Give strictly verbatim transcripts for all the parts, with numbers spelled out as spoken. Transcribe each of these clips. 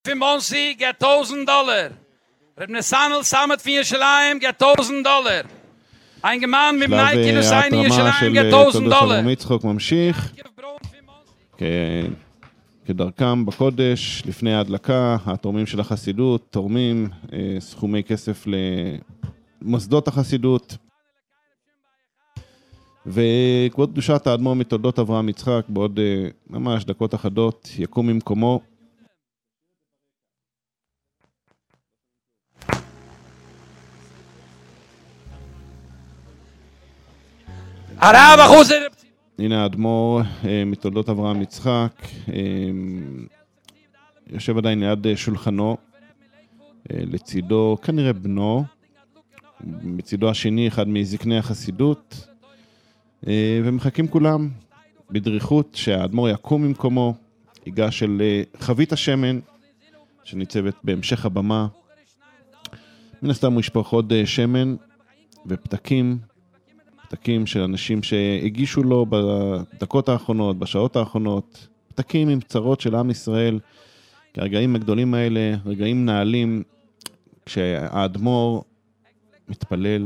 für Monsi get tausend Dollar. Reb Nesanel Samet für Yerushalayim get tausend Dollar. Ein Gemann mit Mike Yerushalayim Yerushalayim get tausend Dollar. מצחוק ממשיך כדרכם בקודש, לפני ההדלקה, התורמים של החסידות, תורמים סכומי כסף למוסדות החסידות. וכבוד קדושת האדמו"ר מתולדות אברהם יצחק, בעוד ממש דקות אחדות, יקום ממקומו. הרב אחוז הנה האדמו"ר מתולדות אברהם יצחק, יושב עדיין ליד שולחנו, לצידו כנראה בנו, בצידו השני אחד מזקני החסידות, ומחכים כולם בדריכות שהאדמו"ר יקום ממקומו, ייגש אל חבית השמן שניצבת בהמשך הבמה. מן הסתם הוא ישפוך עוד שמן ופתקים, פתקים של אנשים שהגישו לו בדקות האחרונות, בשעות האחרונות, פתקים עם צרות של עם ישראל, כי הרגעים הגדולים האלה, רגעים נעלים, כשהאדמו"ר מתפלל,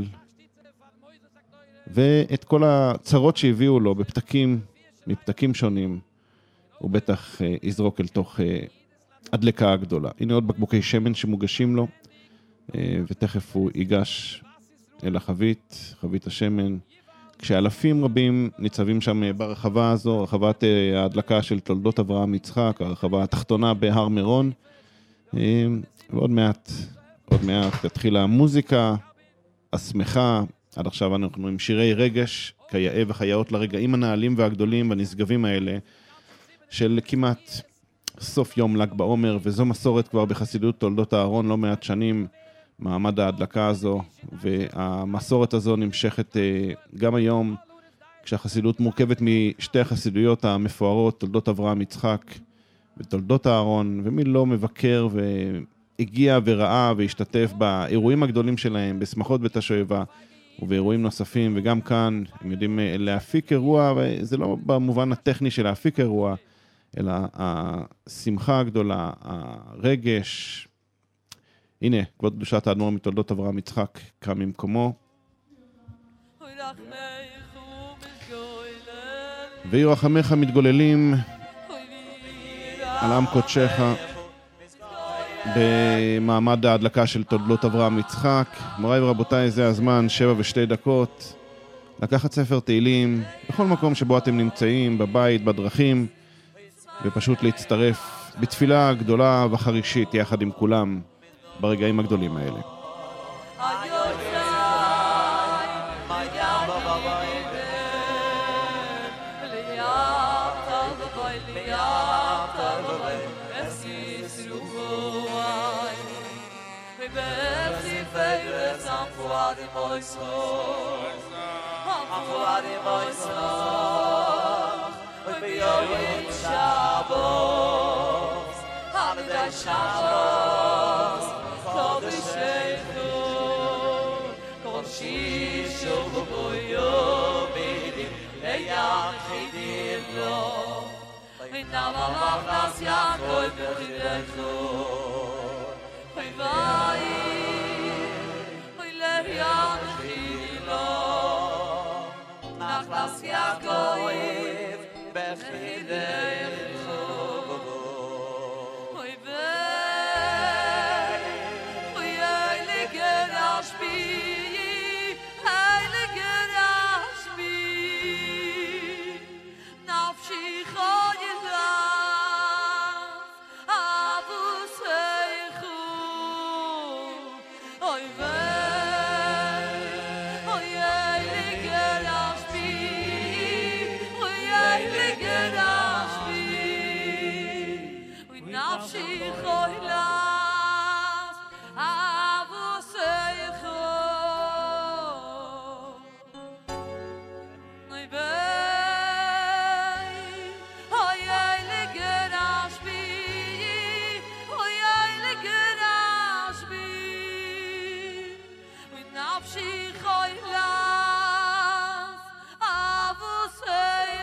ואת כל הצרות שהביאו לו בפתקים, מפתקים שונים, הוא בטח יזרוק אל תוך הדלקה הגדולה. הנה עוד בקבוקי שמן שמוגשים לו, ותכף הוא ייגש אל החבית, חבית השמן, כשאלפים רבים ניצבים שם ברחבה הזו, רחבת ההדלקה של תולדות אברהם יצחק, הרחבה התחתונה בהר מירון, ועוד מעט, עוד מעט תתחיל המוזיקה השמחה. עד עכשיו אנחנו עם שירי רגש, כיאה וחייאות לרגעים הנעלים והגדולים והנשגבים האלה, של כמעט סוף יום ל"ג בעומר, וזו מסורת כבר בחסידות תולדות אהרון לא מעט שנים, מעמד ההדלקה הזו, והמסורת הזו נמשכת גם היום, כשהחסידות מורכבת משתי החסידויות המפוארות, תולדות אברהם יצחק ותולדות אהרון, ומי לא מבקר והגיע וראה והשתתף באירועים הגדולים שלהם, בשמחות בית השואבה, ובאירועים נוספים, וגם כאן הם יודעים להפיק אירוע, וזה לא במובן הטכני של להפיק אירוע, אלא השמחה הגדולה, הרגש. הנה, כבוד קדושת האדמו"ר מתולדות אברהם יצחק קם ממקומו. ויהיו רחמיך מתגוללים על עם קודשך במעמד ההדלקה של תולדות אברהם יצחק. מוריי ורבותיי, זה הזמן, שבע ושתי דקות, לקחת ספר תהילים בכל מקום שבו אתם נמצאים, בבית, בדרכים, ופשוט להצטרף בתפילה גדולה וחרישית יחד עם כולם ברגעים הגדולים האלה.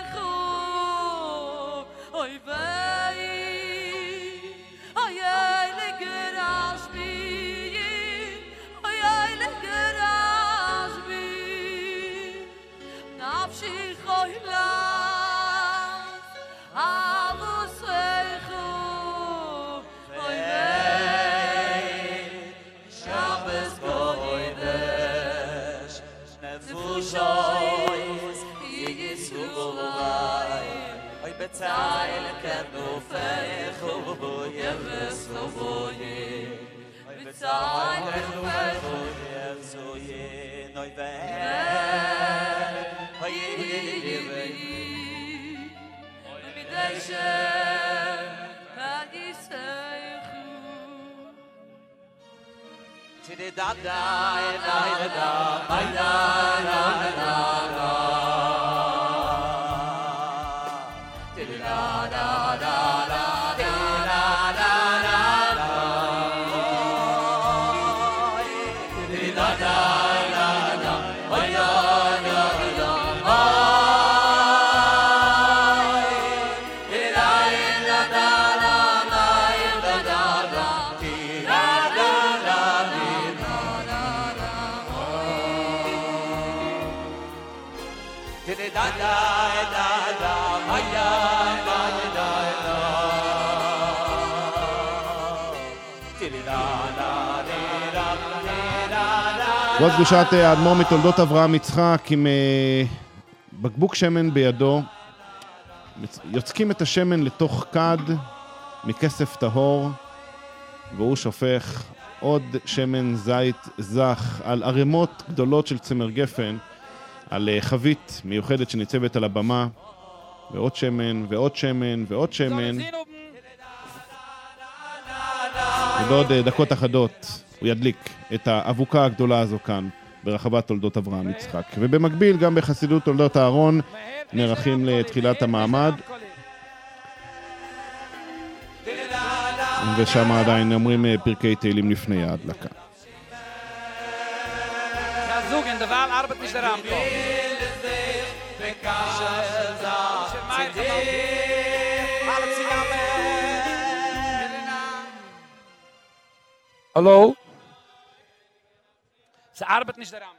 Oh yeah. זו קדושת האדמו"ר מתולדות אברהם יצחק עם בקבוק שמן בידו. יוצקים את השמן לתוך כד מכסף טהור, והוא שופך עוד שמן זית זך על ערימות גדולות של צמר גפן, על חבית מיוחדת שניצבת על הבמה, ועוד שמן ועוד שמן ועוד שמן. ובעוד דקות אחדות הוא ידליק את האבוקה הגדולה הזו כאן ברחבת תולדות אברהם יצחק. ובמקביל גם בחסידות תולדות אהרון נערכים לתחילת המעמד, ושם עדיין אומרים פרקי תהילים לפני ההדלקה. הלו? זה arbeit nicht der Ramp.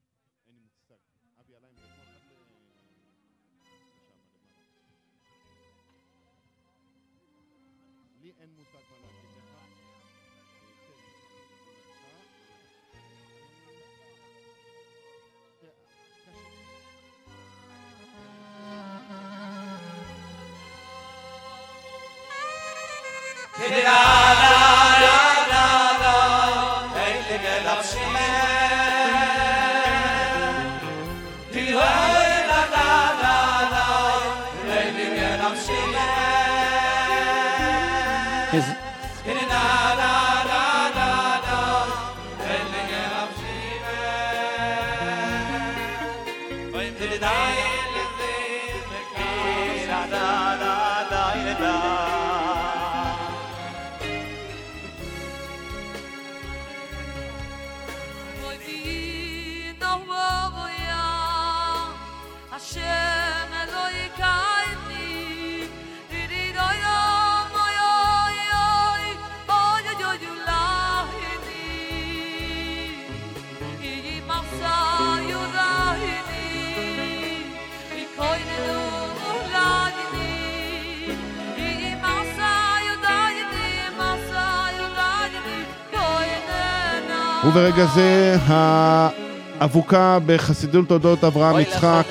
וברגע זה האבוקה בחסידות תולדות אברהם יצחק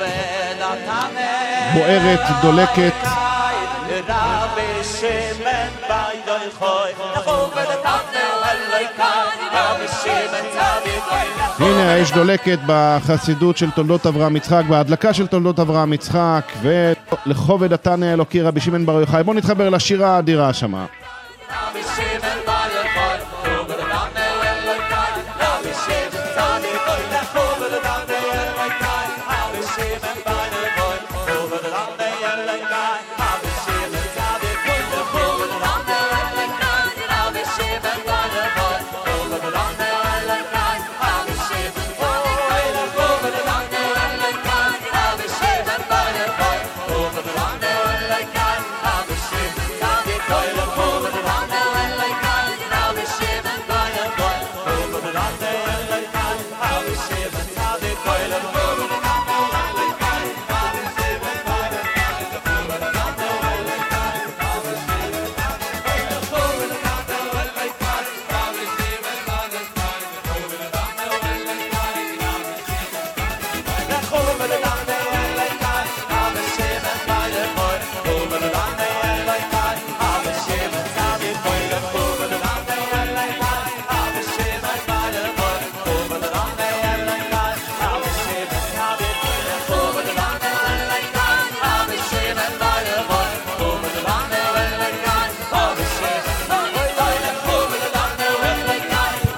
בוערת, דולקת. הנה האש דולקת בחסידות של תולדות אברהם יצחק, בהדלקה של תולדות אברהם יצחק, ולכובד התנא האלוקי רבי שמעון בר יוחאי. בואו נתחבר לשירה האדירה שמה.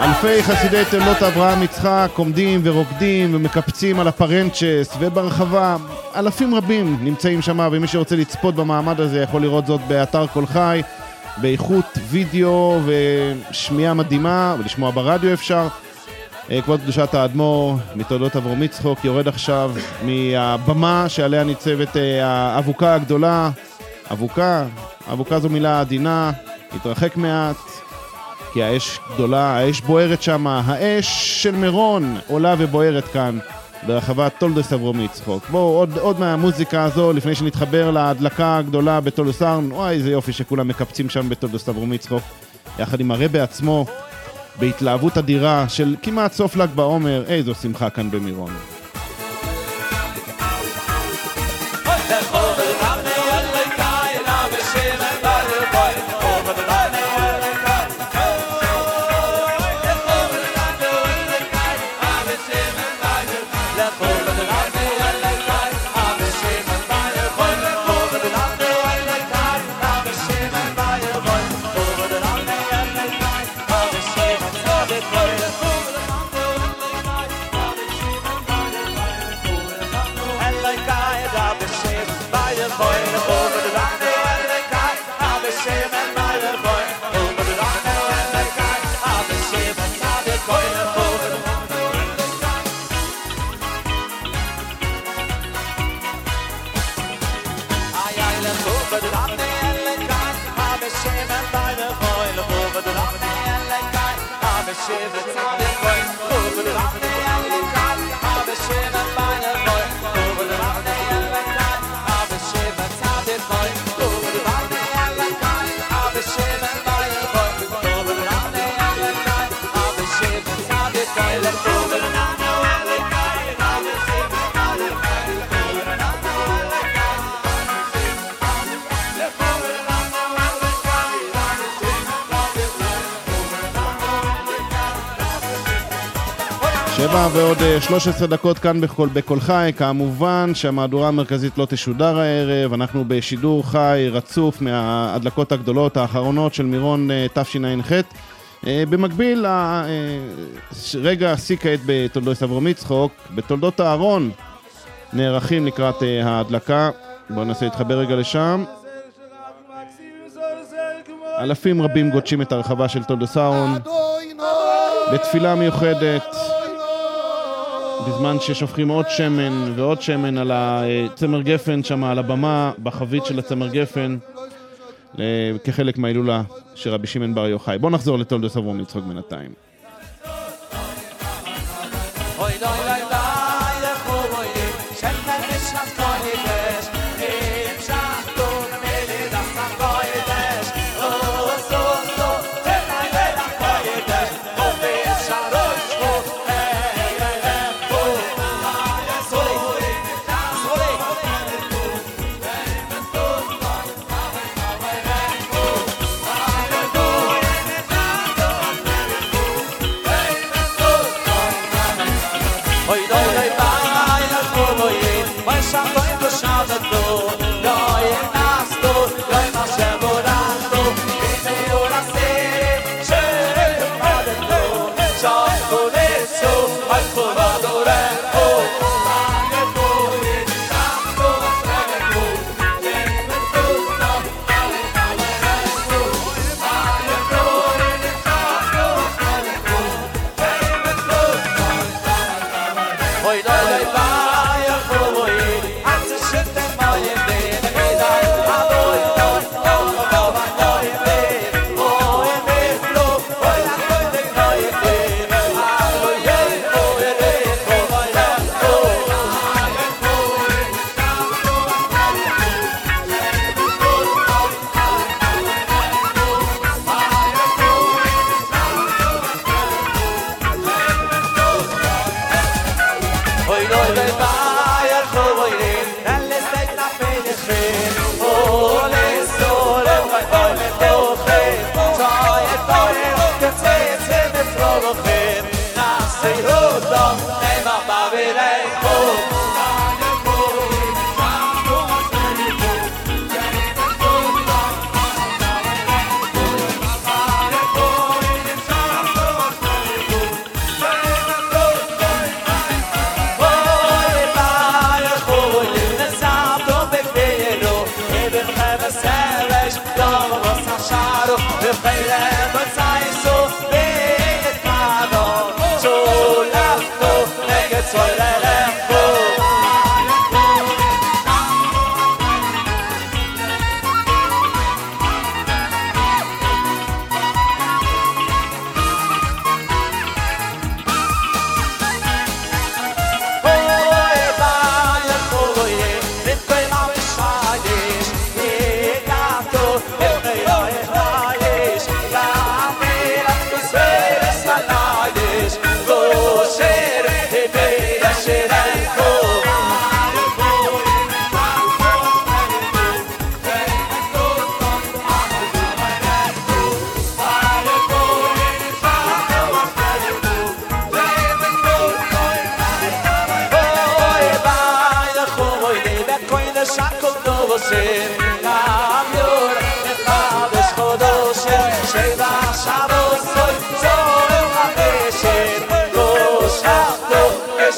אלפי חסידי תולדות אברהם יצחק עומדים ורוקדים ומקפצים על הפרנצ'ס וברחבה. אלפים רבים נמצאים שם, ומי שרוצה לצפות במעמד הזה יכול לראות זאת באתר כל חי, באיכות וידאו ושמיעה מדהימה, ולשמוע ברדיו אפשר. כבוד קדושת האדמו"ר מתולדות אברהם יצחק יורד עכשיו מהבמה שעליה ניצבת האבוקה הגדולה. אבוקה, אבוקה זו מילה עדינה, התרחק מעט, כי האש גדולה, האש בוערת שם, האש של מירון עולה ובוערת כאן ברחבת תולדות אברהם יצחק. בואו עוד, עוד מהמוזיקה הזו לפני שנתחבר להדלקה הגדולה בתולדות סארן. וואי, איזה יופי שכולם מקפצים שם בתולדות אברהם יצחק, יחד עם הרבי עצמו, בהתלהבות אדירה של כמעט סוף ל"ג בעומר. איזו שמחה כאן במירון. שבע ועוד שלוש עשרה דקות כאן בכל, בכל חי. כמובן שהמהדורה המרכזית לא תשודר הערב, אנחנו בשידור חי רצוף מההדלקות הגדולות האחרונות של מירון תשע"ח. במקביל, רגע השיא כעת בתולדות אברהם יצחק, בתולדות הארון נערכים לקראת ההדלקה. בואו ננסה להתחבר רגע לשם. אלפים רבים גודשים את הרחבה של תולדות הארון בתפילה מיוחדת, בזמן ששופכים עוד שמן ועוד שמן על הצמר גפן שם על הבמה, בחבית של הצמר גפן, כחלק מההילולה של רבי שמעון בר יוחאי. בואו נחזור לתולדות אברהם יצחק בינתיים.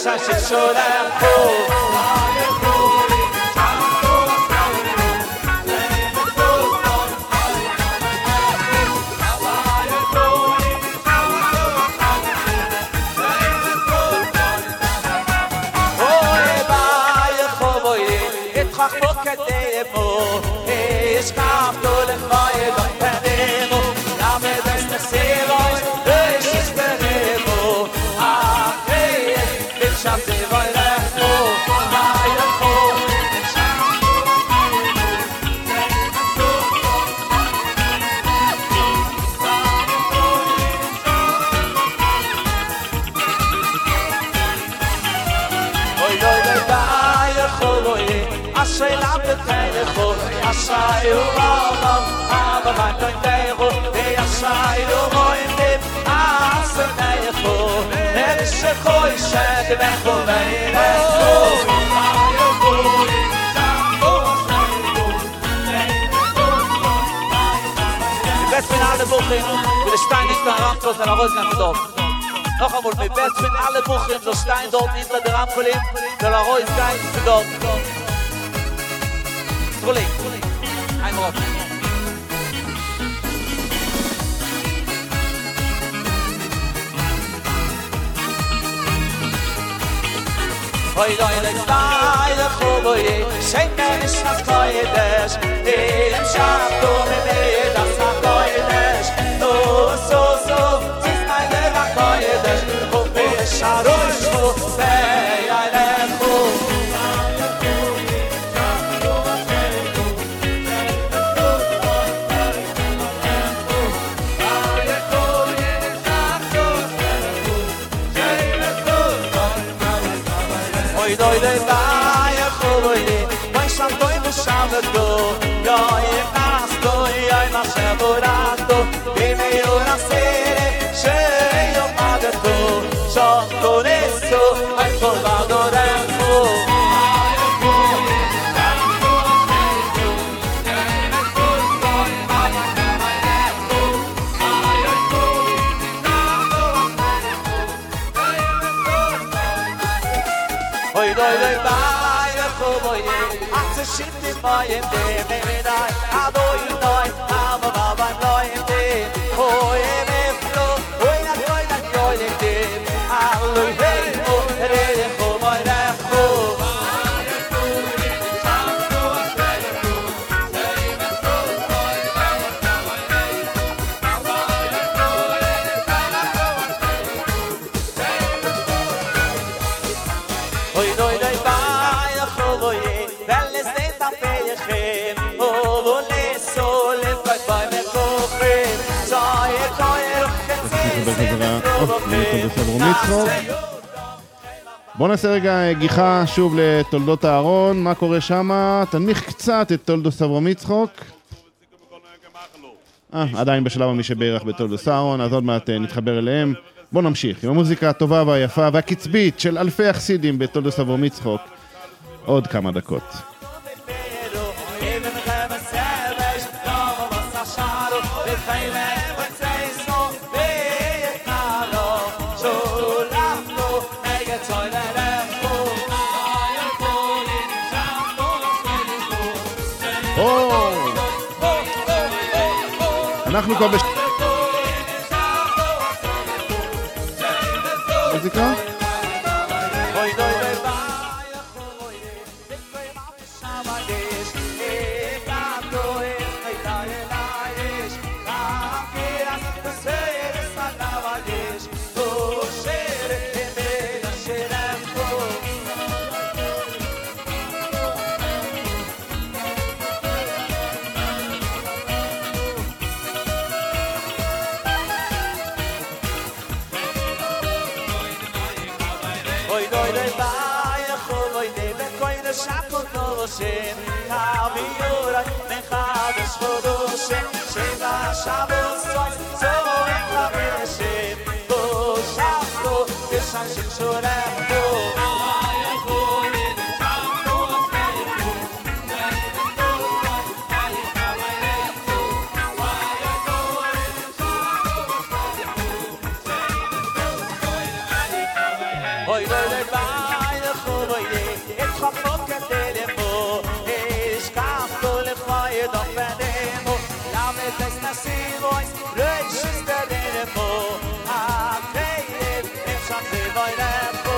shashik sholecho Asai ulam, aber mein Teiro, der Asai ulam, dem Aseneicho, der ist der Koische, der Becho, Die Beste in alle Buchen, wie der Stein ist der Ramkos, der Arroz nach Dorf. Noch einmal, die Beste in alle Buchen, der Stein dort, hinter der Ramkolim, der Arroz ist dort. Rolling. Einmal auf. Hoi doi le dai de khoboye shemesh as koyedes im shafto me das koyedes no so so tis my le koyedes khobe sharosh khobe ale kho Doi doi dai a khoye vai santo in sabato yo in nasto yo in aseborato e me ora sere sei io pagato so con esso hai colvato tempo Hoi doi doi dai a khoye at shit in my in the me dai a doi doi am ba ba doi in the hoi me flo hoi na doi na doi in the a lo hey o re re ho mai ra ho בואו נעשה רגע גיחה שוב לתולדות הארון, מה קורה שם? תנמיך קצת את תולדות אברהם יצחק. אה, עדיין בשלב מי שבערך בתולדות הארון, אז עוד מעט נתחבר אליהם. בואו נמשיך עם המוזיקה הטובה והיפה והקצבית של אלפי החסידים בתולדות אברהם יצחק. עוד כמה דקות. אנחנו כבר בש... מוזיקה? Shem Kaviyura Mechadesh Chodoshem Sheva Shabbos So Ekaveshem Bo Shavto Keshan Shim Shorecho Hoy lo le vai de khoye et khapot ketelemo es kapto le khoye do fedemo la me desnasivo es reis deremo a kreim em shate vai repo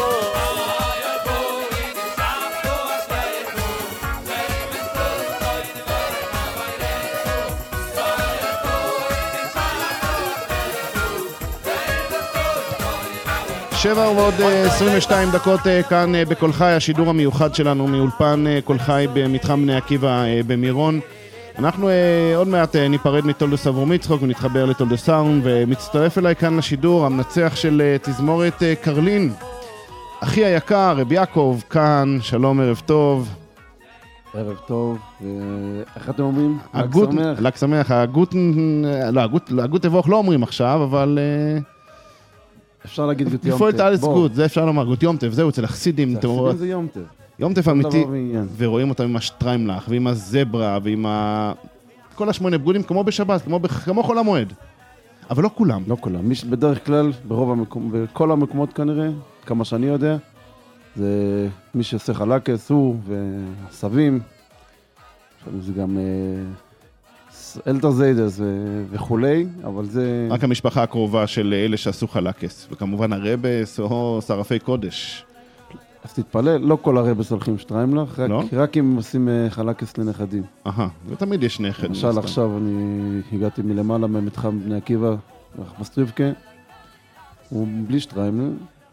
שבע ועוד עשרים ושתיים דקות כאן בכל חי, השידור המיוחד שלנו מאולפן כל חי במתחם בני עקיבא במירון. אנחנו עוד מעט ניפרד מתולדוס אברום יצחק ונתחבר לתולדוס סאונד, ומצטרף אליי כאן לשידור המנצח של תזמורת קרלין, אחי היקר, רב יעקב, כאן, שלום, ערב טוב. ערב טוב, איך אתם אומרים? לג שמח. לג שמח, הגות, לא, הגות תבוך לא אומרים עכשיו, אבל... אפשר להגיד גות יום טב. לפעול תאלץ גות, זה אפשר לומר, גות יום טב, זהו, אצל החסידים. החסידים זה יום טב. יום טב אמיתי, ורואים אותם עם השטריימלח, ועם הזברה, ועם כל השמונה בגודים, כמו בשבת, כמו חול המועד. אבל לא כולם. לא כולם. בדרך כלל, ברוב המקומות, בכל המקומות כנראה, כמה שאני יודע, זה מי שעושה חלקס, הוא והסבים, זה גם... אלתר זיידרס וכולי, אבל זה... רק המשפחה הקרובה של אלה שעשו חלקס, וכמובן הרבס או שרפי קודש. אז תתפלל, לא כל הרבס הולכים שטריימלח, רק, לא? רק אם עושים חלקס לנכדים. אהה, ותמיד יש נכד. למשל עכשיו אני הגעתי מלמעלה ממתחם בני עקיבא, בסטריבקה, הוא בלי שטריימלח,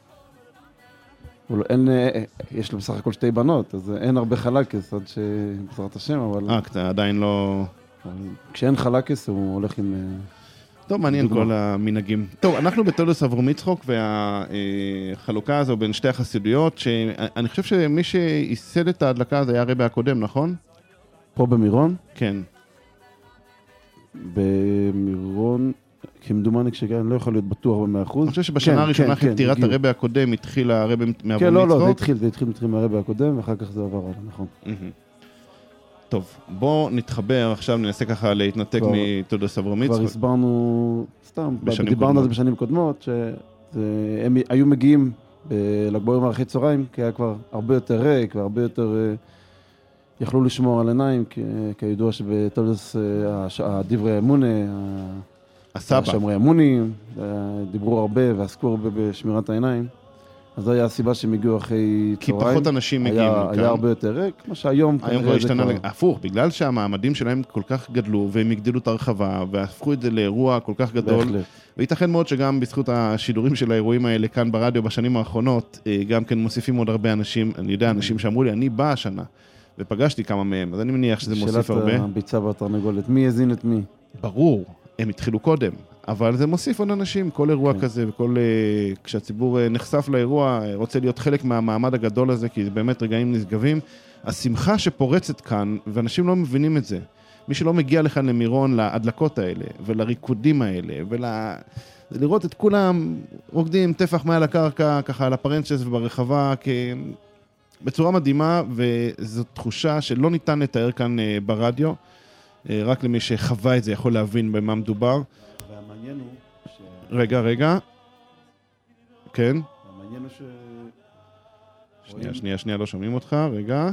לא, אין, יש לו בסך הכל שתי בנות, אז אין הרבה חלקס עד שבעזרת השם, אבל... אה, אתה עדיין לא... כשאין חלקס הוא הולך עם... טוב, מעניין כל המנהגים. טוב, אנחנו בתולדוס אברום יצחק, והחלוקה הזו בין שתי החסידויות, שאני חושב שמי שייסד את ההדלקה הזה היה הרבי הקודם, נכון? פה במירון? כן. במירון, כמדומני כשגן, לא יכול להיות בטוח במאה אחוז. אני חושב שבשנה הראשונה אחרי פטירת הרבי הקודם, התחיל הרבי מאברום יצחק. כן, לא, לא, זה התחיל, זה התחיל מהרבי הקודם, ואחר כך זה עבר עליו, נכון. טוב, בואו נתחבר, עכשיו ננסה ככה להתנתק מתולדוס אברום יצחק. כבר הסברנו, סתם, דיברנו על זה בשנים קודמות, שהם היו מגיעים ל"ג בעומר אחרי צהריים, כי היה כבר הרבה יותר ריק, והרבה יותר יכלו לשמור על עיניים, כידוע שבתולדוס הדברי אמונה, הסבא, השומרי אמונים, דיברו הרבה ועסקו הרבה בשמירת העיניים. אז זו היה הסיבה שהם הגיעו אחרי כי צהריים. כי פחות אנשים מגיעים היה, לכאן. היה הרבה יותר ריק, כמו שהיום... היום כבר השתנה, כבר... הפוך, בגלל שהמעמדים שלהם כל כך גדלו, והם הגדילו את הרחבה, והפכו את זה לאירוע כל כך גדול. בהחלט. וייתכן מאוד שגם בזכות השידורים של האירועים האלה כאן ברדיו בשנים האחרונות, גם כן מוסיפים עוד הרבה אנשים, אני יודע, אנשים שאמרו לי, אני בא השנה, ופגשתי כמה מהם, אז אני מניח שזה מוסיף הרבה. שאלת הביצה והתרנגולת, מי יזין את מי? ברור, הם התחילו קודם. אבל זה מוסיף עוד אנשים, כל אירוע כזה, וכל, כשהציבור נחשף לאירוע, רוצה להיות חלק מהמעמד הגדול הזה, כי זה באמת רגעים נשגבים. השמחה שפורצת כאן, ואנשים לא מבינים את זה. מי שלא מגיע לכאן למירון, להדלקות האלה, ולריקודים האלה, ול... לראות את כולם רוקדים טפח מעל הקרקע, ככה על הפרנצ'ס וברחבה, כ... בצורה מדהימה, וזו תחושה שלא ניתן לתאר כאן ברדיו, רק למי שחווה את זה יכול להבין במה מדובר. והמעניין הוא ש... רגע, רגע. כן? המעניין הוא ש... שנייה, שנייה, שנייה, לא שומעים אותך, רגע.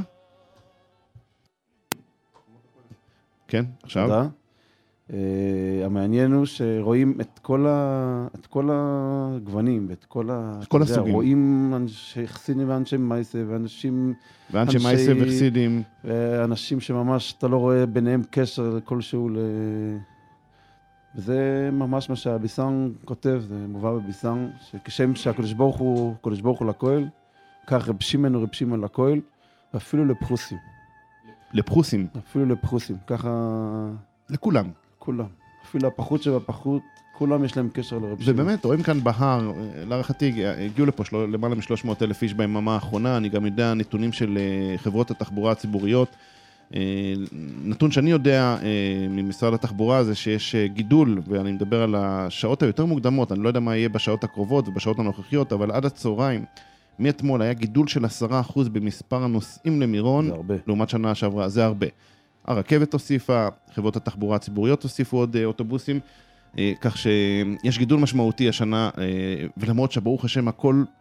כן, עכשיו. תודה. Uh, המעניין הוא שרואים את כל, ה... את כל הגוונים ואת כל, ה... כל הסוגים. רואים אנשי חסידים ואנשי מייסה ואנשים... ואנשי אנשי... מייסה וחסידים. ואנשים שממש אתה לא רואה ביניהם קשר כלשהו ל... וזה ממש מה שהביסן כותב, זה מובא בביסן, שכשם שהקדוש ברוך הוא, קדוש ברוך הוא לכהל, כך רב שמעון הוא רב שמעון לכהל, ואפילו לפחוסים. לפחוסים? אפילו לפחוסים, ככה... לכולם. כולם. אפילו הפחות שבפחות, כולם יש להם קשר לרב שמעון. ובאמת, רואים כאן בהר, להערכתי, הגיעו לפה של... למעלה מ-שלוש מאות אלף איש ביממה האחרונה, אני גם יודע נתונים של חברות התחבורה הציבוריות, נתון שאני יודע ממשרד התחבורה זה שיש גידול, ואני מדבר על השעות היותר מוקדמות, אני לא יודע מה יהיה בשעות הקרובות ובשעות הנוכחיות, אבל עד הצהריים, מאתמול היה גידול של עשרה אחוז במספר הנוסעים למירון, לעומת שנה שעברה, זה הרבה. הרכבת הוסיפה, חברות התחבורה הציבוריות הוסיפו עוד אוטובוסים, כך שיש גידול משמעותי השנה, ולמרות שברוך השם הכל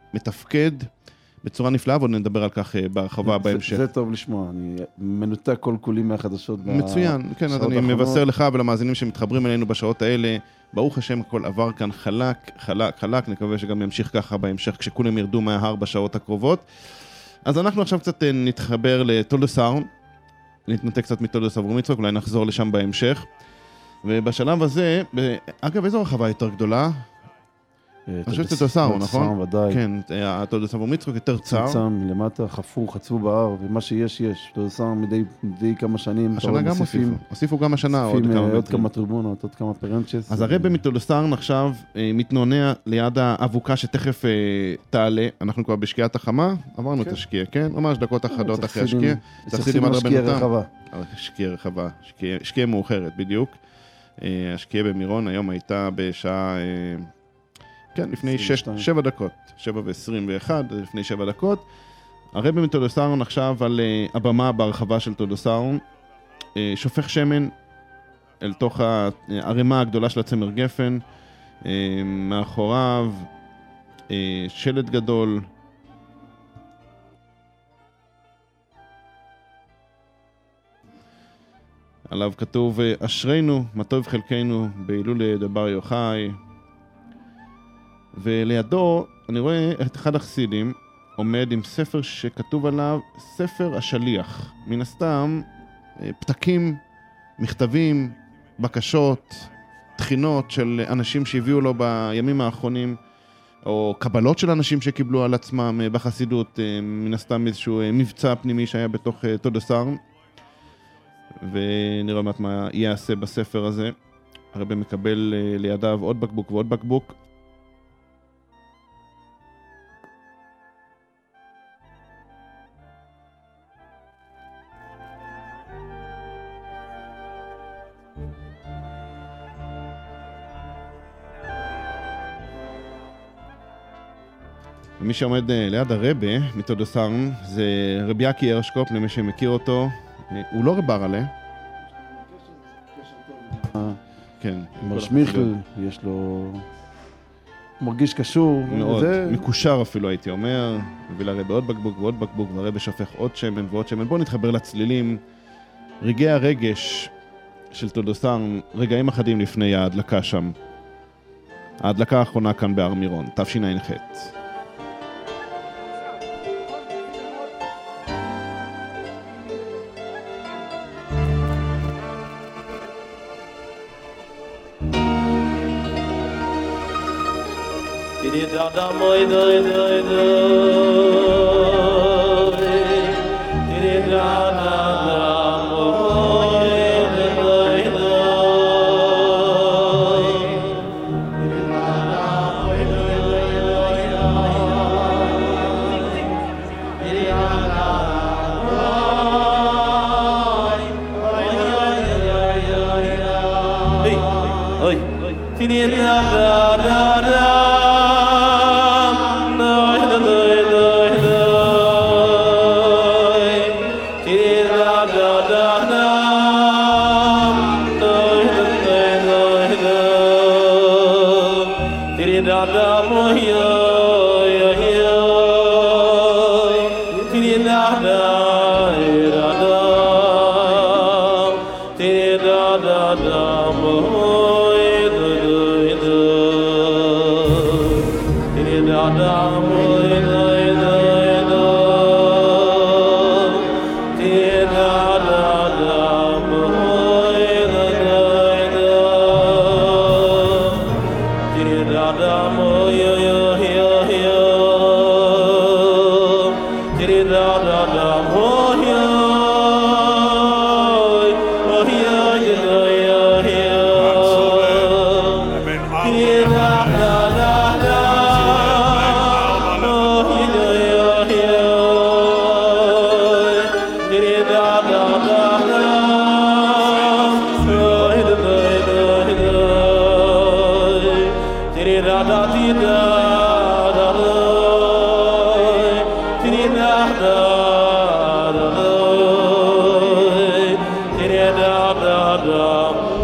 מתפקד בצורה נפלאה, ועוד נדבר על כך בהרחבה בהמשך. זה טוב לשמוע, אני מנותק כל כולי מהחדשות. מצוין, כן, אז אני מבשר לך ולמאזינים שמתחברים אלינו בשעות האלה, ברוך השם, הכל עבר כאן חלק, חלק, חלק, נקווה שגם ימשיך ככה בהמשך, כשכולם ירדו מההר בשעות הקרובות. אז אנחנו עכשיו קצת נתחבר לתולדוסר, נתנתק קצת מתולדוסר ומצרוק, אולי נחזור לשם בהמשך. ובשלב הזה, אגב, איזו רחבה יותר גדולה? אני חושב שזה תולדוסר, נכון? ודאי. כן, התולדוסר ומצרוק יותר צר. צמצם, למטה, חפו, חצבו בהר, ומה שיש, יש. תולדוסר מדי כמה שנים. השנה גם הוסיפו. הוסיפו גם השנה עוד כמה מטרים. עוד כמה טריבונות, עוד כמה פרנצ'ס. אז הרבי מתולדוסר עכשיו מתנונע ליד האבוקה שתכף תעלה. אנחנו כבר בשקיעת החמה, עברנו את השקיעה, כן? ממש דקות אחדות אחרי השקיעה. צריכים לשקיעה רחבה. שקיעה רחבה, שקיעה מאוחרת, בדיוק. השקיעה במירון היום הייתה בשעה... כן, לפני שש, שבע דקות, שבע ועשרים ואחת, לפני שבע דקות. הרבי מתולדוסר עכשיו על uh, הבמה בהרחבה של תולדוסר, uh, שופך שמן אל תוך הערימה הגדולה של הצמר גפן, uh, מאחוריו uh, שלט גדול, עליו כתוב, אשרינו, מה טוב חלקנו, בהילול דבר יוחאי, ולידו אני רואה את אחד החסידים עומד עם ספר שכתוב עליו ספר השליח. מן הסתם פתקים, מכתבים, בקשות, תחינות של אנשים שהביאו לו בימים האחרונים, או קבלות של אנשים שקיבלו על עצמם בחסידות, מן הסתם איזשהו מבצע פנימי שהיה בתוך תולדוסר. ונראה מעט מה יעשה בספר הזה. הרבי מקבל לידיו עוד בקבוק ועוד בקבוק. ומי שעומד ליד הרבי מתולדוסר זה רבי יקי הרשקופ, למי שמכיר אותו. הוא לא רב ארלה. כן. משמיכל, יש לו... מרגיש קשור. מאוד, מקושר אפילו הייתי אומר. מביא לרבי עוד בקבוק ועוד בקבוק, והרבי שופך עוד שמן ועוד שמן. בואו נתחבר לצלילים. רגעי הרגש של תולדוסר, רגעים אחדים לפני ההדלקה שם. ההדלקה האחרונה כאן בהר מירון, תשע"ח. da da moy doy doy doy dire da da da moy doy doy dire da da moy doy doy dire da da moy oy oy dire da da da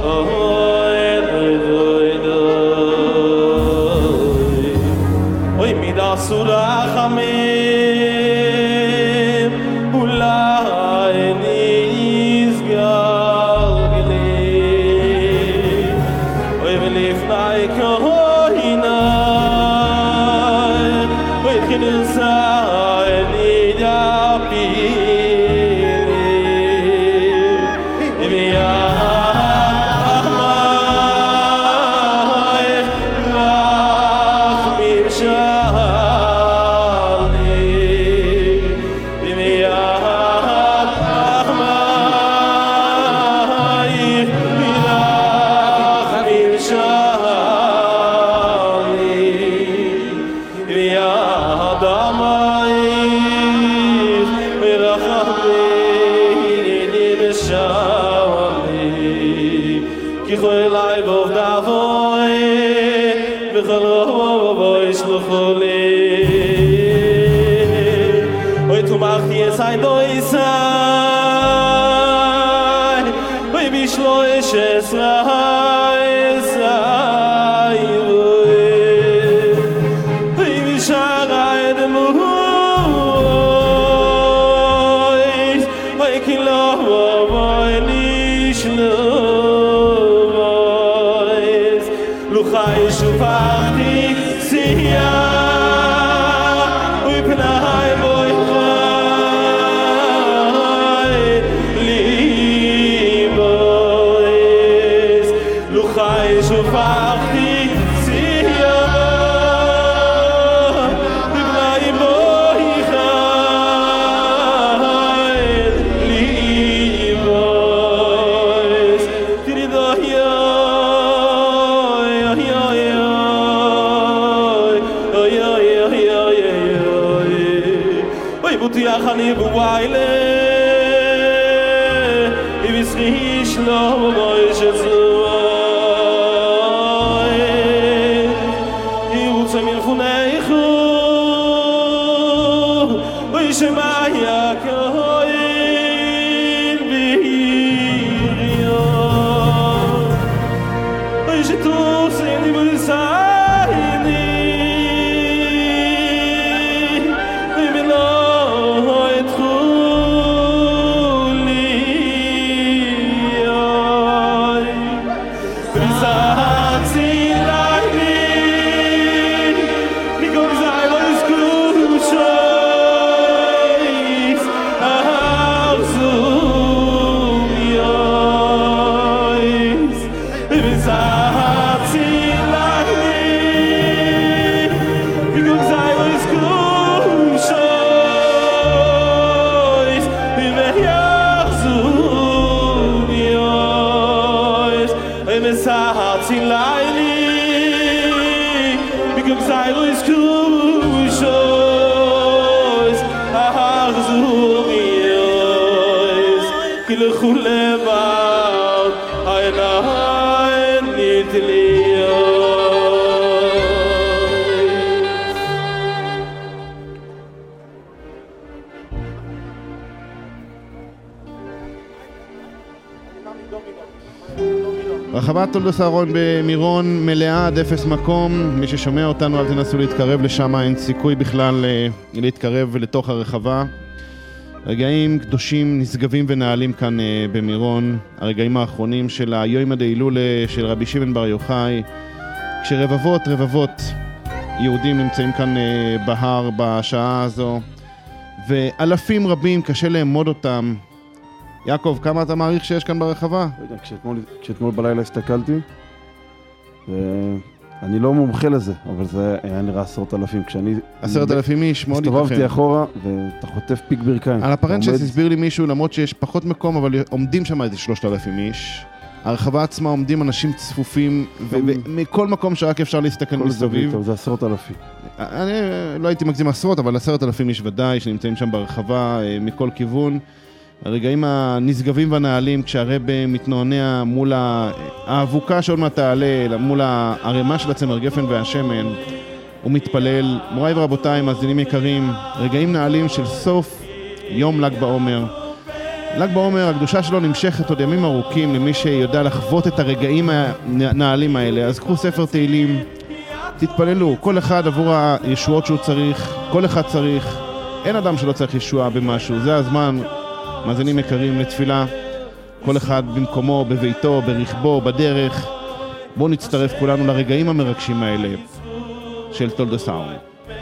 Oy מידס ורחמים אולי נסגר גלי אוי ולפני כהיני אוי תכנסה נדפי sei doi sei oi bi shloish esrai sai oi bi sharai de mois oi kilo oi nishlo oi luchai shufachti sia oi pnai boy אני בוויילה יבשריש לו בויש צוי יוצא מלפונך וישמע יקוין ביריו וישתוס אין בלסייני רחבת תולדות אהרון במירון מלאה עד אפס מקום. מי ששומע אותנו אל תנסו להתקרב לשם, אין סיכוי בכלל להתקרב לתוך הרחבה. רגעים קדושים נשגבים ונעלים כאן במירון, הרגעים האחרונים של היום דהילולה של רבי שמעון בר יוחאי, כשרבבות רבבות יהודים נמצאים כאן בהר בשעה הזו, ואלפים רבים קשה לאמוד אותם. יעקב, כמה אתה מעריך שיש כאן ברחבה? כשאתמול, כשאתמול בלילה הסתכלתי, אני לא מומחה לזה, אבל זה היה נראה עשרות אלפים. כשאני... עשרת אלפים איש, מאוד ייתכן. הסתובבתי אחורה, ואתה חוטף פיק ברכיים. על הפרנצ'ס הסביר לי מישהו, למרות שיש פחות מקום, אבל עומדים שם איזה שלושת אלפים איש. הרחבה עצמה עומדים אנשים צפופים, ומכל מקום שרק אפשר להסתכל מסביב. זה עשרות אלפים. אני לא הייתי מגזים עשרות, אבל עשרת אלפים איש ודאי, שנמצאים שם ברחבה מכל כיוון. הרגעים הנשגבים והנעלים, כשהרב מתנוענע מול האבוקה שעוד מעט תעלה, מול הערימה של הצמר גפן והשמן, הוא מתפלל. מוריי ורבותיי, מאזינים יקרים, רגעים נעלים של סוף יום ל"ג בעומר. ל"ג בעומר, הקדושה שלו נמשכת עוד ימים ארוכים למי שיודע לחוות את הרגעים הנעלים האלה. אז קחו ספר תהילים, תתפללו, כל אחד עבור הישועות שהוא צריך, כל אחד צריך, אין אדם שלא צריך ישועה במשהו, זה הזמן, מאזינים יקרים, לתפילה, כל אחד במקומו, בביתו, ברכבו, בדרך, בואו נצטרף כולנו לרגעים המרגשים האלה של תולדות סאונד.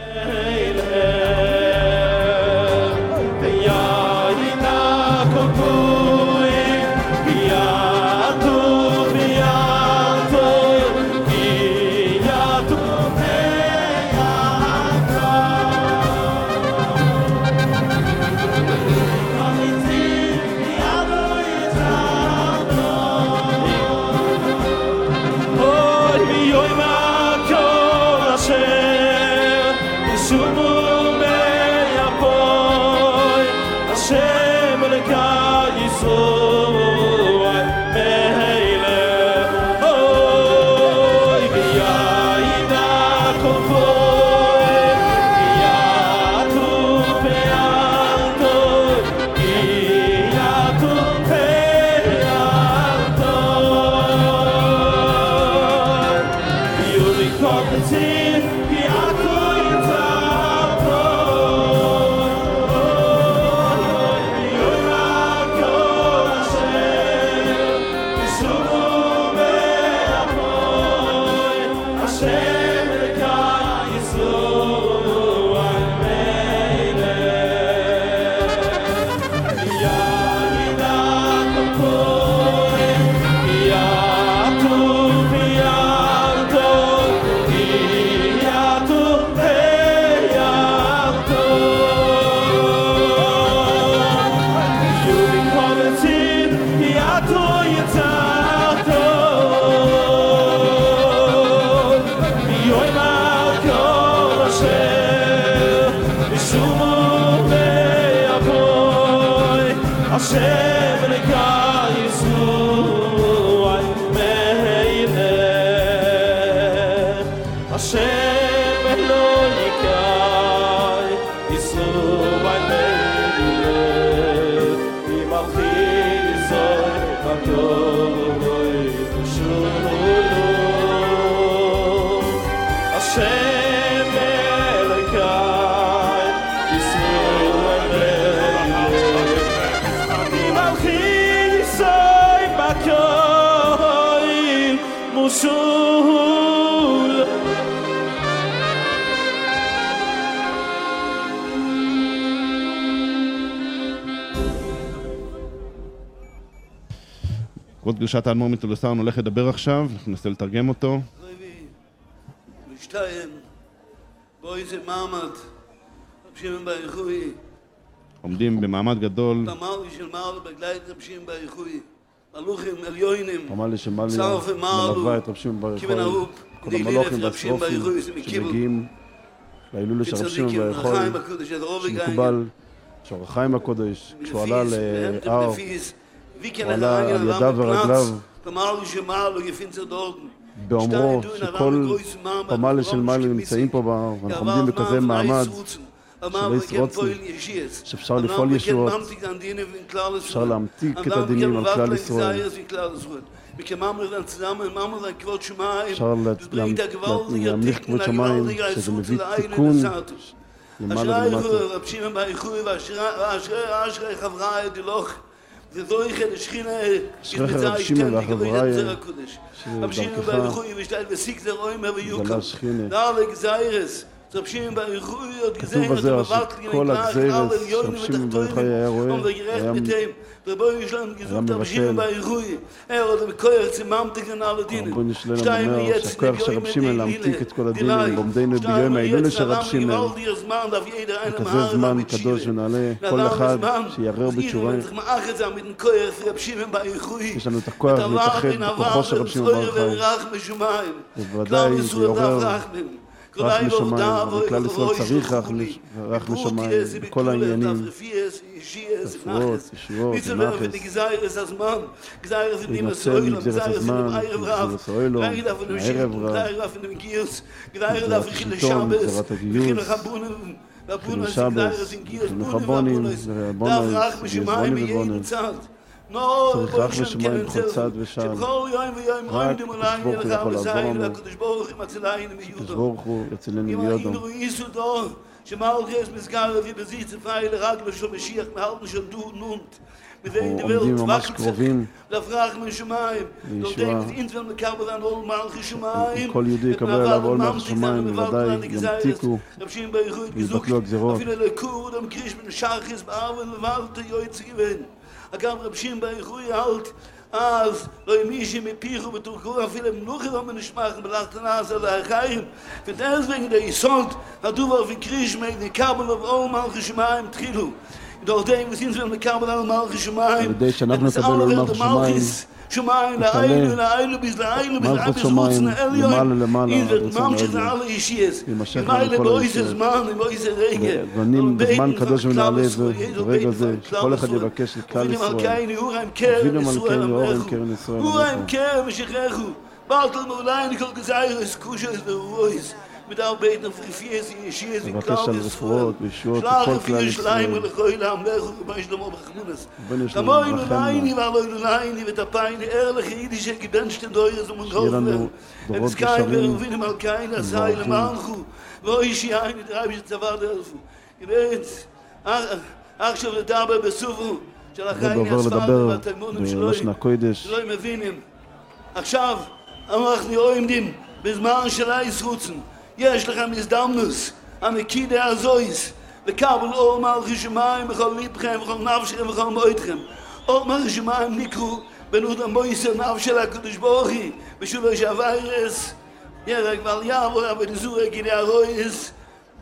כבוד קדושת האדמו"ר מתולדות סאונד הולך לדבר עכשיו, אנחנו ננסה לתרגם אותו. משתיים, בואי זה מעמד, רבשים באיחוי. עומדים במעמד גדול. תמלי של מעל בגלית רבשים באיחוי. מלוכים עליונים. תמלי של מעל מלווה את רבשים באיחוי. כל המלוכים והצרופים שמגיעים להילולה של רבשים באיחוי. שמקובל שאור החיים הקודש, כשהוא עלה להר. הוא עלה על ידיו ורגליו באומרו שכל פמלי של מעלה נמצאים פה בהר ואנחנו עומדים בכזה מעמד של ישרוצים שאפשר לפעול ישועות, אפשר להמתיק את הדינים על כלל ישראל, אפשר להמליך כבוד שמיים שזה מביא תיקון למעלה ולמטה. זה זו יחד השכינה אשריך רב שמעון והחברה שדרכך גלה שכינה. כתוב בזה שכל הגזירס שרב שמעון ברוך היה רואה היה מבטל. רבנו שלנו אומר שהכוח של רב שמעון להמתיק את כל הדינים בעומדנו ביום ההילולה של רב שמעון בכזה זמן קדוש ונעלה כל אחד שיערער בתשובה. יש לנו את הכוח להתאחד בכוחו של רב שמעון ברוך היה ובוודאי זה יעורר רח משמיים, וכלל ישראל צריך רח משמיים בכל העניינים, תפורות, ישועות, נחס, להינצל מגזרת הזמן, מגזרת האלו, הערב רב, מגזרת השלטון, מגזרת הגיוס, חילול שבס, חילול הבונים, בונוס, גזבוני ובונוס, צריך רק בשמיים בכל צד ושם. רק הקדוש ברוך הוא יכול לעזור לנו. הקדוש ברוך הוא יצילנו מיודו. שמלכס מסגר wie besitzt feile raglo schon Mashiach behalten schon du und wir werden die Welt ממש קרובים לפרח משמיים נותן את wenn מקבל an all mal שמיים כל יהודי יקבל עליו עול מהשמיים בוודאי ימתיקו ויבטלו הגזירות אפילו לקוד am krisch mit schachis bauen warte jetzt gewinnen אגם רבשים באיחוי halt אז לא ימישי מפיחו בתורכו אפילו מנוחי לא מנשמח בלחתנה זה להחיים ודאזווינג דה יסוד הדובר וקריש מגני קבל ובאול מלכי שמיים תחילו דורתיים וסין של מקבל על מלכי שמיים כדי שאנחנו נקבל על מלכי שמיים שמיים לאיינו לאיינו בזלאיינו בזלאיינו בזלאיינו למעלה למעלה אם זה ממשיך לעלה אישיאס מיילה באויזה זמן באויזה רגע בנים בזמן קדוש ונעלה ברגע זה שכל אחד יבקש לכלל ישראל אבינו מלכנו אורם קרן ישראל אורם קרן משכחו באלתל מוליין כל גזיירס קושס ורואיס mit al beten für vier sie in klaus vor beschwort voll klein schleim und goil am weg bei dem obgemunes da moin nein nie war nein nie mit der peine ehrliche jüdische gebenste deure so und hoffen es kein wir mal keiner sei mal gut wo ich hier eine drei zu war helfen gebet ach schon da bei besuchu של החיים לדבר בלשון הקודש לא מבינים עכשיו אנחנו עומדים בזמן של הישרוצן יש לכם הזדמנות המקידה הזויס לקבל אור מלכי שמיים בכל ליבכם בכל נפשכם בכל מועדכם אור מלכי שמיים נקרו בנות המויסר נפש של הקדוש ברוך הוא בשולו שהווירס ירק ועל יעבור אבל נזור הגידי הרויס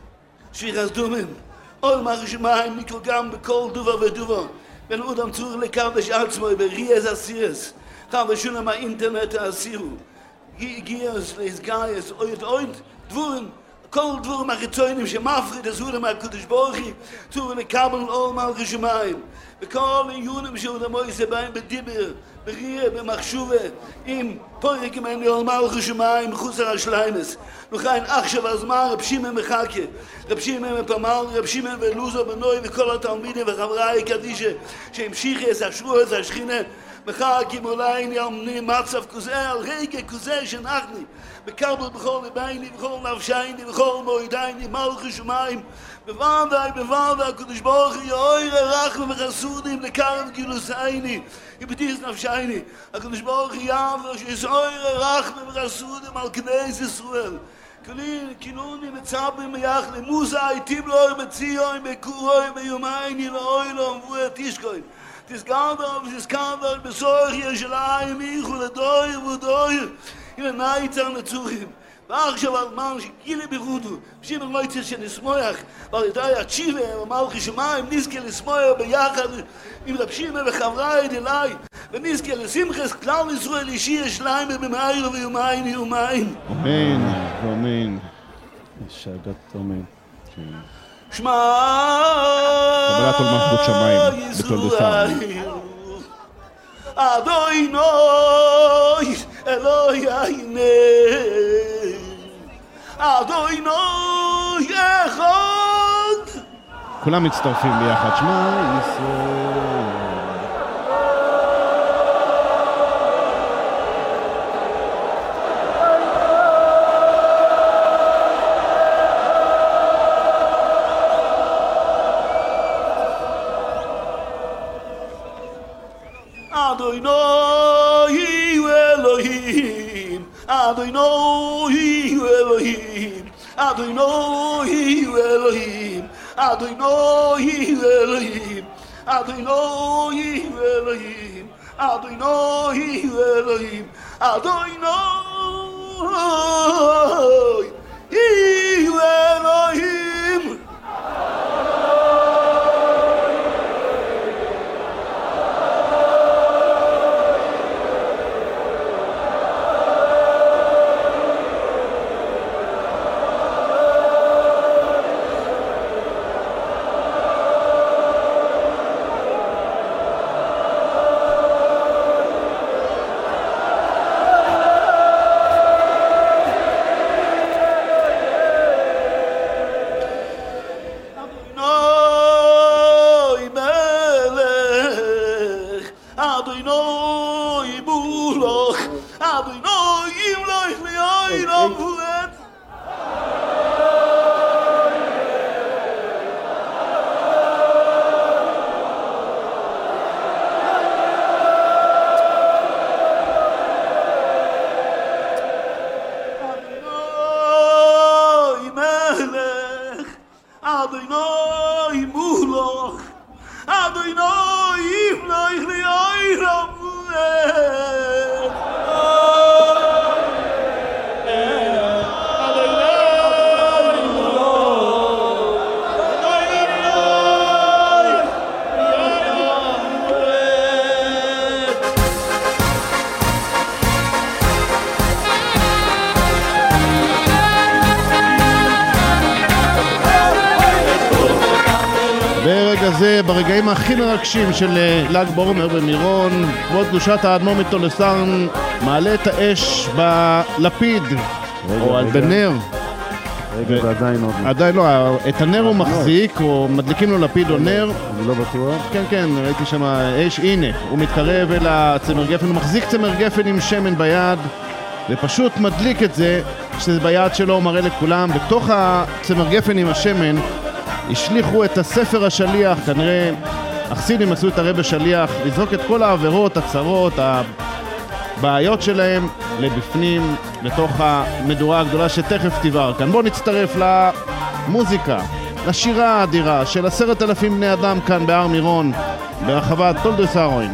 שפיחס דומים אור מלכי שמיים נקרו גם בכל דובר ודובר בנות המצור לקדש עצמו בריאס הסירס כאן בשולם האינטרנט הסירו גיאס לסגייס אויט אויט דבורן כל דבורן מחיצוינים שמפריד הזורם הקדוש ברוך הוא צורים לקבל אור מלכי שמיים וכל עניונים שעוד המויסה בהם בדיבר בריאה במחשובה עם פורק ממני אור מלכי שמיים מחוסר השליינס נוחיין עכשיו הזמן רב שמעון מחכה רב שמעון פמל רב שמעון ולוזו בנוי וכל התלמידים וחבריי קדישה שהמשיכי את השרוע את השכינה מחכים אולי ימני מצב כזה על רגע כזה שאנחנו מקבל בכל ליבייני בכל נפשייני בכל מועדייני מלכי שמיים בוודאי בוודאי הקדוש ברוך הוא יאיר רחמים וחסודים לקרב גילוסייני יבטיח נפשייני הקדוש ברוך הוא יעבור שיסויר רחמים וחסודים על כנסת ישראל כלין כינוני מצבים יחלי מוסי תיבלוי מציוי מקורוי ביומייני לאוי לא מבואי תשקוי תסגנדר ותסקנדר בסורך ירושלים איכו לדויר ודויר in der Neizar Nezuchim. ועכשיו על מן שגילי בירודו, בשביל לא יצא שנסמויח, אבל ידעי השיבה, המלכי שמיים, נזכה לסמויח ביחד עם רבשימה וחברי אליי, ונזכה לשמחס כלל ישראל אישי שלהם במהיר ויומיים יומיים. אמן, אמן. שהגעת אמן. שמע קבלת עול מלכות שמיים בתולדותיו. אדוני אלוהינו אדוני אחד כולם מצטרפים ביחד שמע ישראל Adonai Elohim Adonai Elohim Adonai Elohim Adonai Elohim Adonai Elohim Adonai Elohim Adonai Mulach, Adonai Yiflach Li'ayram ברגע זה, ברגעים הכי מרגשים של ל"ג בעומר במירון, כבוד קדושת האדמו"ר מטולסן מעלה את האש בלפיד, או בנר. רגע, ועדיין עוד. עדיין לא, את הנר הוא מחזיק, או מדליקים לו לפיד או נר. אני לא בטוח. כן, כן, ראיתי שם אש, הנה, הוא מתקרב אל הצמר גפן, הוא מחזיק צמר גפן עם שמן ביד, ופשוט מדליק את זה, שזה ביד שלו, הוא מראה לכולם, בתוך הצמר גפן עם השמן, השליחו את הספר השליח, כנראה החסידים עשו את הרב השליח, לזרוק את כל העבירות, הצרות, הבעיות שלהם לבפנים, לתוך המדורה הגדולה שתכף תיבר כאן. בואו נצטרף למוזיקה, לשירה האדירה של עשרת אלפים בני אדם כאן בהר מירון, ברחבת תולדות אהרון.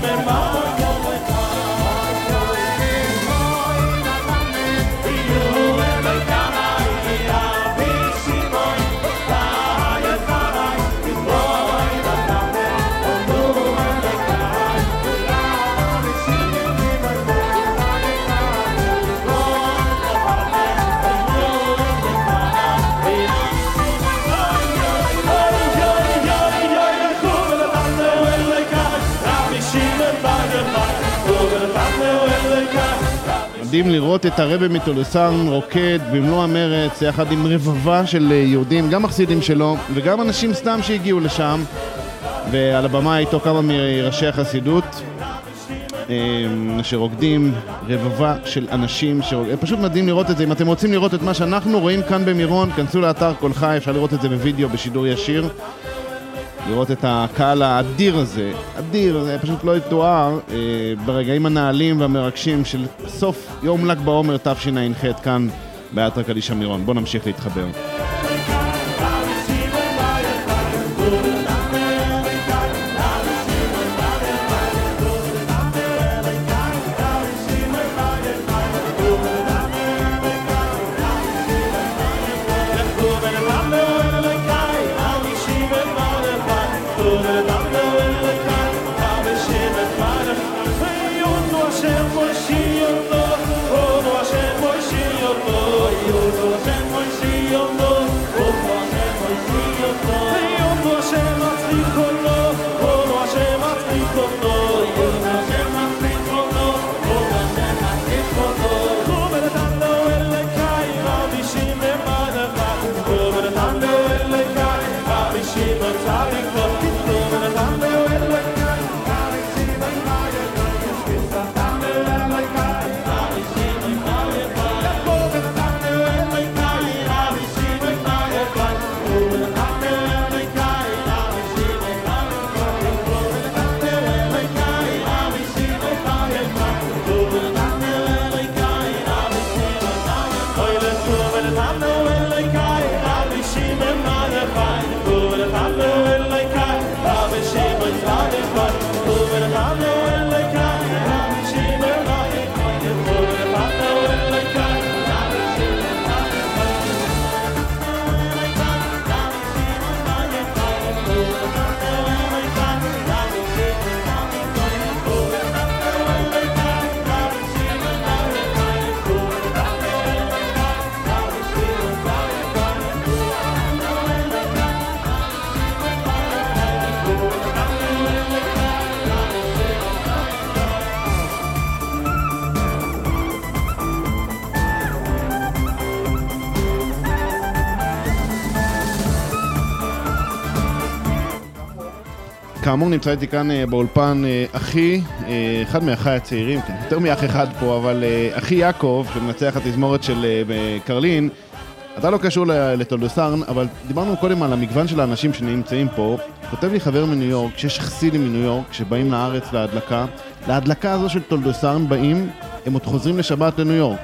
מדהים לראות את הרבי מטולדסן רוקד במלוא המרץ יחד עם רבבה של יהודים, גם מחסידים שלו וגם אנשים סתם שהגיעו לשם, ועל הבמה איתו כמה מראשי החסידות שרוקדים, רבבה של אנשים שרוקדים. פשוט מדהים לראות את זה. אם אתם רוצים לראות את מה שאנחנו רואים כאן במירון, כנסו לאתר כל חי, אפשר לראות את זה בווידאו בשידור ישיר, לראות את הקהל האדיר הזה, אדיר, זה פשוט לא יתואר, אה, ברגעים הנעלים והמרגשים של סוף יום ל"ג בעומר תשע"ח כאן באתר קדישא מירון. בואו נמשיך להתחבר. כאמור נמצא איתי כאן באולפן אחי, אחד מאחיי הצעירים, יותר מאח אחד פה, אבל אחי יעקב, שמנצח התזמורת של קרלין. אתה לא קשור לטולדסן, אבל דיברנו קודם על המגוון של האנשים שנמצאים פה. כותב לי חבר מניו יורק, שיש חסידים מניו יורק שבאים לארץ להדלקה. להדלקה הזו של טולדסן באים, הם עוד חוזרים לשבת לניו יורק.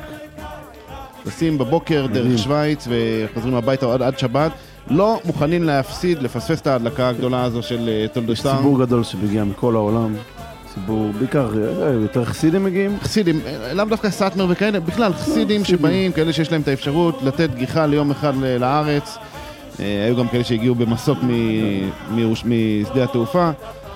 עושים בבוקר דרך שוויץ וחוזרים הביתה עד, עד שבת. לא מוכנים להפסיד, לפספס את ההדלקה הגדולה הזו של טולדסן. יש ציבור גדול שמגיע מכל העולם. ציבור, בעיקר יותר חסידים מגיעים? חסידים, לאו דווקא סאטמר וכאלה, בכלל חסידים שבאים, כאלה שיש להם את האפשרות לתת גיחה ליום אחד לארץ. היו גם כאלה שהגיעו במסוק משדה התעופה.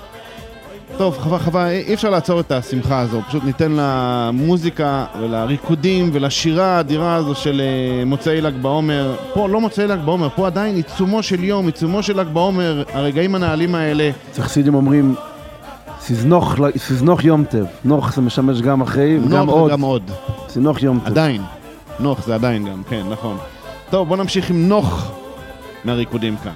טוב, חווה, חווה, אי אפשר לעצור את השמחה הזו, פשוט ניתן למוזיקה ולריקודים ולשירה האדירה הזו של מוצאי ל"ג בעומר. פה לא מוצאי ל"ג בעומר, פה עדיין עיצומו של יום, עיצומו של ל"ג בעומר, הרגעים הנעלים האלה. חסידים אומרים, סזנוך, סזנוך יום טב, נוח זה משמש גם אחרי וגם עוד. גם עוד. סזנוך יום טב. עדיין, נוח זה עדיין גם, כן, נכון. טוב, בוא נמשיך עם נוח מהריקודים כאן.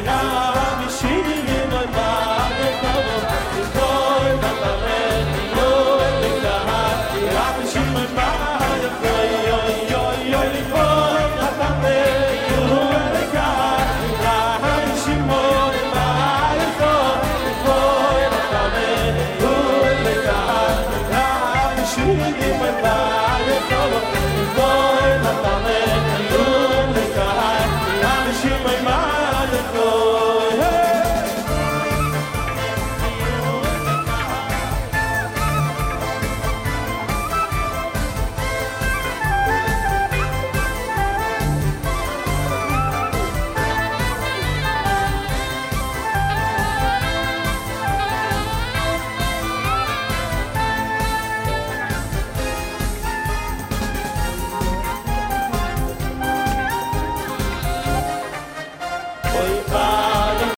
Ram